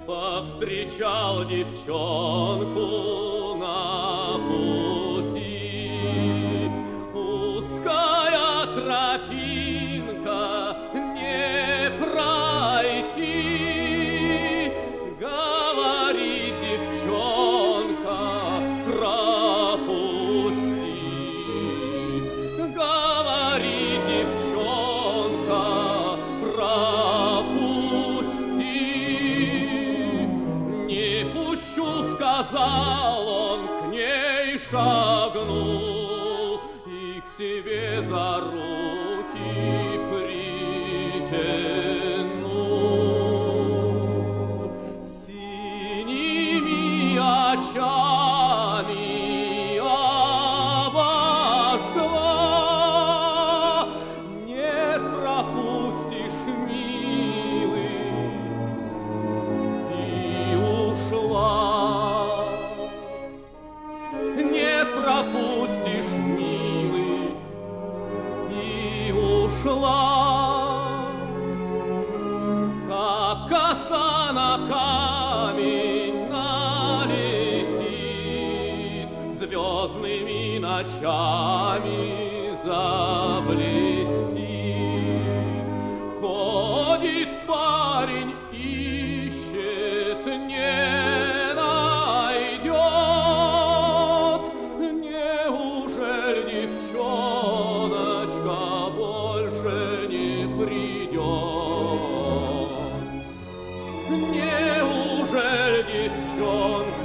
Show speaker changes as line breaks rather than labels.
Повстречал девчонку на пути. Узкая тропинка, не пройти. Говорит девчонка, пропусти. Говорит девчонка, пропусти. Не пущу, сказал он, к ней шагнул и к себе за руки притянул. Синими очами обожгла, не пропустишь, милый, и ушла. Не пропустишь, милый, и ушла. Как коса на камень налетит, звездными ночами заблестит. Ходит парень, ищет, не найдет. Неужели девчоночка больше не придет? Неужели девчонка